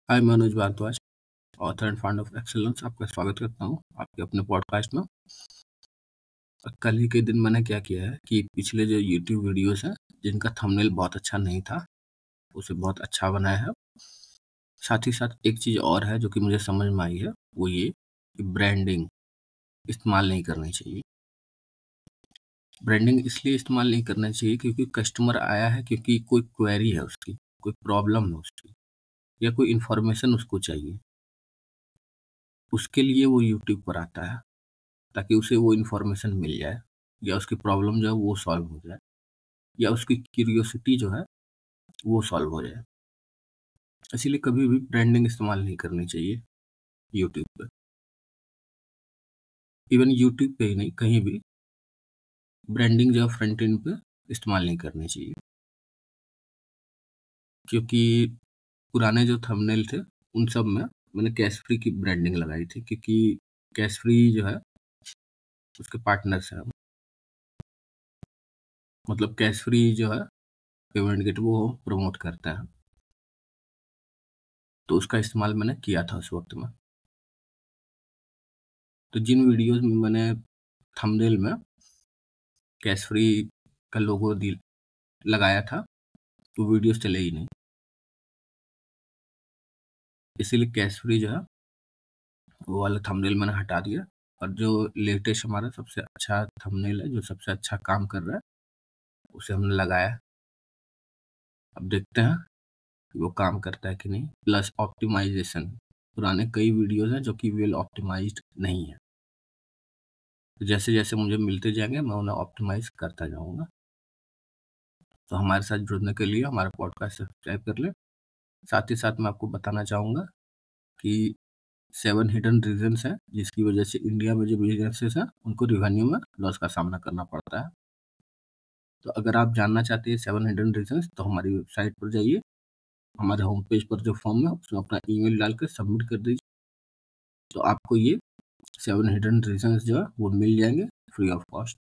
Hi Manoj Bhardwaj, author and founder of excellence. आपका स्वागत करता हूँ आपके अपने पॉडकास्ट में। कल ही के दिन मैंने क्या किया है कि पिछले जो यूट्यूब वीडियोस हैं जिनका थंबनेल बहुत अच्छा नहीं था, उसे बहुत अच्छा बनाया है। साथ ही साथ एक चीज़ और है जो कि मुझे समझ में आई है, वो ये कि ब्रांडिंग इस्तेमाल नहीं करनी चाहिए। ब्रांडिंग इसलिए इस्तेमाल नहीं करना चाहिए क्योंकि कस्टमर आया है क्योंकि कोई क्वेरी है उसकी, कोई प्रॉब्लम है उसकी, या कोई इन्फॉर्मेशन उसको चाहिए। उसके लिए वो यूट्यूब पर आता है ताकि उसे वो इन्फॉर्मेशन मिल जाए, या उसकी प्रॉब्लम जो है वो सॉल्व हो जाए, या उसकी क्यूरियोसिटी जो है वो सॉल्व हो जाए। इसीलिए कभी भी ब्रांडिंग इस्तेमाल नहीं करनी चाहिए यूट्यूब पे। इवन यूट्यूब पे ही नहीं, कहीं भी ब्रांडिंग जो है फ्रंट एंड पे इस्तेमाल नहीं करनी चाहिए। क्योंकि पुराने जो थंबनेल थे उन सब में मैंने कैश फ्री की ब्रांडिंग लगाई थी, क्योंकि कैश फ्री जो है उसके पार्टनर्स हैं। मतलब कैश फ्री जो है पेमेंट गेट वो प्रमोट करता है, तो उसका इस्तेमाल मैंने किया था उस वक्त में। तो जिन वीडियोस में मैंने थंबनेल में कैश फ्री का लोगो लगाया था, तो वीडियोस चले ही नहीं। इसीलिए कैश फ्री जो है वो वाला थंबनेल मैंने हटा दिया, और जो लेटेस्ट हमारा सबसे अच्छा थंबनेल है, जो सबसे अच्छा काम कर रहा है, उसे हमने लगाया। अब देखते हैं कि वो काम करता है कि नहीं। प्लस ऑप्टिमाइजेशन, पुराने कई वीडियोस हैं जो कि वेल ऑप्टिमाइज्ड नहीं है, तो जैसे जैसे मुझे मिलते जाएंगे मैं उन्हें ऑप्टिमाइज करता जाऊंगा। तो हमारे साथ जुड़ने के लिए हमारा पॉडकास्ट सब्सक्राइब कर लें। साथ ही साथ मैं आपको बताना चाहूँगा कि 7 हिडन रीजंस हैं जिसकी वजह से इंडिया में जो बिजनेसेस हैं उनको रेवेन्यू में लॉस का सामना करना पड़ता है। तो अगर आप जानना चाहते हैं 7 हिडन रीजंस, तो हमारी वेबसाइट पर जाइए, हमारे होम पेज पर जो फॉर्म है उसमें अपना ईमेल डालकर सबमिट कर दीजिए, तो आपको ये 7 हिडन रीजंस जो है वो मिल जाएंगे फ्री ऑफ कॉस्ट।